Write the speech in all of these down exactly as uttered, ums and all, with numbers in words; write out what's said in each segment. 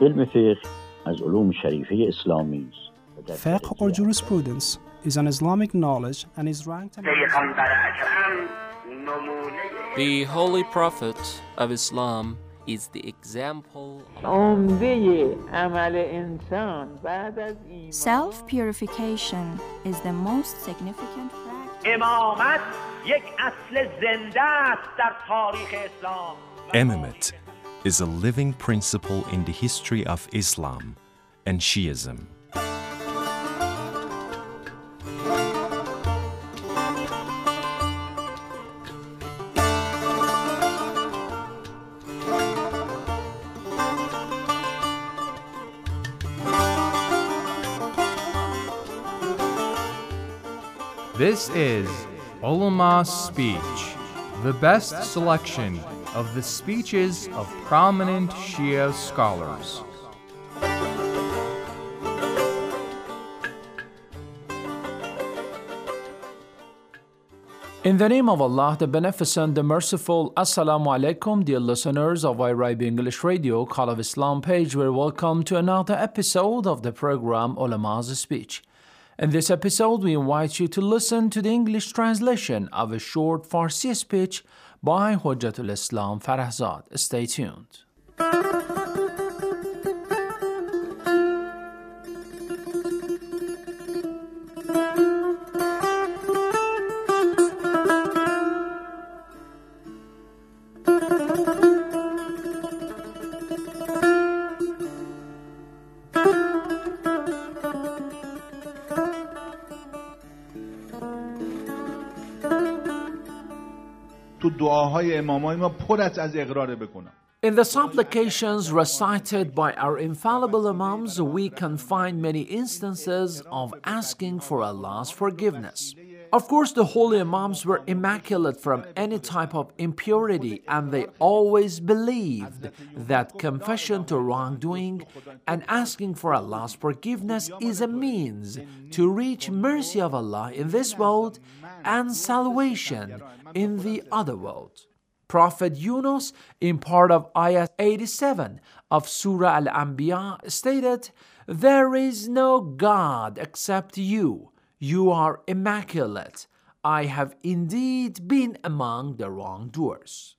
علم فقه از علوم شریفه اسلامی است. Fiqh or jurisprudence is an Islamic knowledge and is ranked among The Holy Prophet of Islam is the example Self-purification is the most significant practice. Imamate is a living principle in the history of Islam and Shiism. This is Ulama's Speech, the best selection of the speeches of prominent Shia scholars. In the name of Allah, the Beneficent, the Merciful, Assalamu alaikum, dear listeners of Irabi English Radio, Call of Islam page, we're welcome to another episode of the program Ulama's Speech. In this episode, we invite you to listen to the English translation of a short Farsi speech by Hujjatul Islam Farahzad. Stay tuned. تو دعاهای امامای ما پر از اقرار بکنم. In the supplications recited by our infallible Imams, we can find many instances of asking for Allah's forgiveness. Of course, the holy Imams were immaculate from any type of impurity, and they always believed that confession to wrongdoing and asking for Allah's forgiveness is a means to reach mercy of Allah in this world and salvation in the other world. Prophet Yunus, in part of Ayah eighty-seven of Surah Al-Anbiya, stated, "There is no God except you. You are immaculate. I have indeed been among the wrongdoers."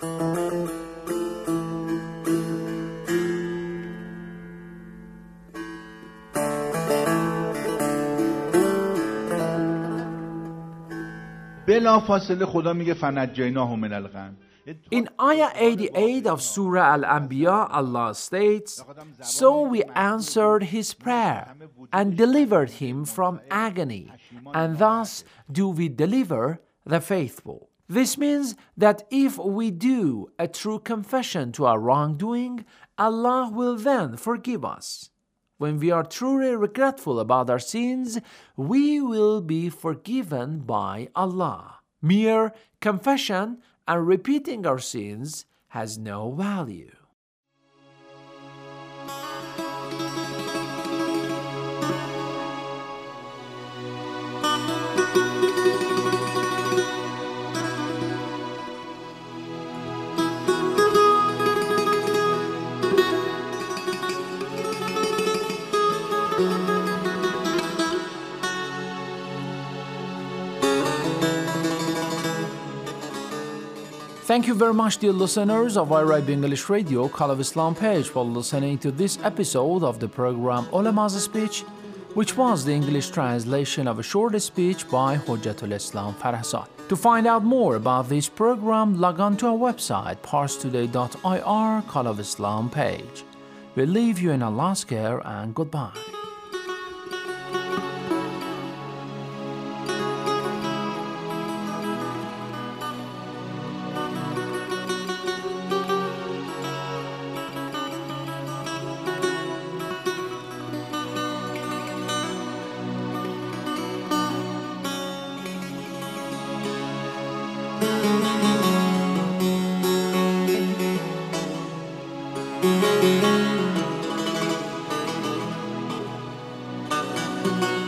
بلا فاصله خدا میگه فنجیناه من الغم. In Ayah eighty-eight of Surah Al-Anbiya, Allah states, "So we answered his prayer and delivered him from agony, and thus do we deliver the faithful." This means that if we do a true confession to our wrongdoing, Allah will then forgive us. When we are truly regretful about our sins, we will be forgiven by Allah. Mere confession and repeating our sins has no value. Thank you very much, dear listeners of Irabi English Radio, Call of Islam page, for listening to this episode of the program Ulama's Speech, which was the English translation of a short speech by Hujjatul Islam Farahzad. To find out more about this program, log on to our website, parstoday dot I R, Call of Islam page. We leave you in Allah's care and goodbye. Thank you.